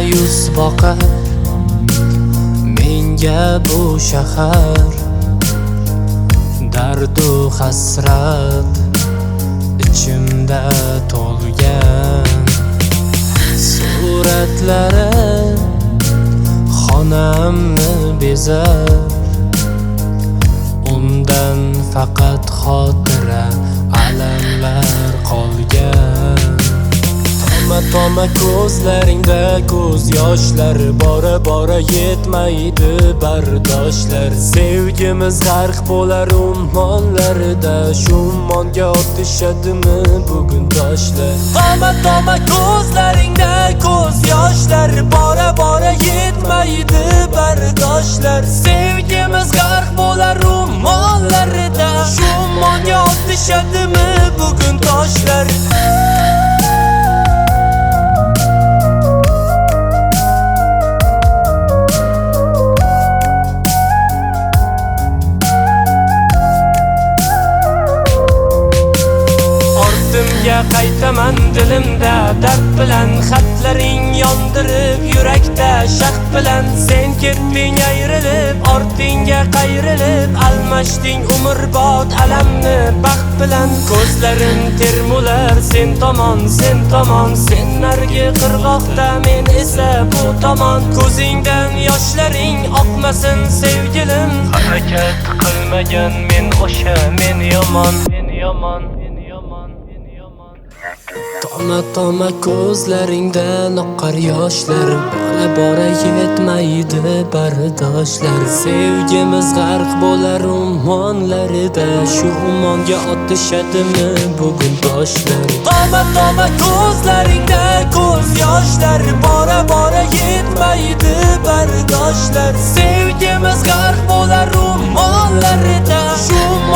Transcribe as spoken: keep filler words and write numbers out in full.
yuz boqar menga bu shahar, dardu hasrat ichimda to'lgan. Suratlari xonamni bezar, undan faqat xotira alamlar qolgan. Toma toma ko'zlaringda ko'z yoshlar, bora bora yetmaydi bardoshlar. Sevgimiz g'arq bo'lar ummonlarida, shu ummonga otishadimi bugun toshlar? Toma toma ko'zlaringda ko'z yoshlar, bora bora yetmaydi bardoshlar. Sevgimiz g'arq bo'lar ummonlarida, shu ummonga otishadimi bugun toshlar? Qaytaman dilimda dard bilan, xatlaring yondirib yurakda shaxt bilan. Sen ketding ayrilib, ortingga qayrilib, almashding umrbod alamni baxt bilan. Ko'zlarim termular sen tomon, sen tomon, sen nargi qirg'oqda, men esa bu tomon. Ko'zingdan yoshlaring oqmasin sevgilim, harakat qilmagan men o'sha, men yomon, men yomon. Toma toma ko'zlaringdan oqqar yoshlar, bora bora yetmaydi bardoshlar. Sevgimiz g'arq bo'lar ummonlarida, shu ummonga otishadimi bugun toshlar? Toma toma ko'zlaringda ko'z yoshlar, bora bora yetmaydi bardoshlar. Sevgimiz g'arq bo'lar ummonlarida, shu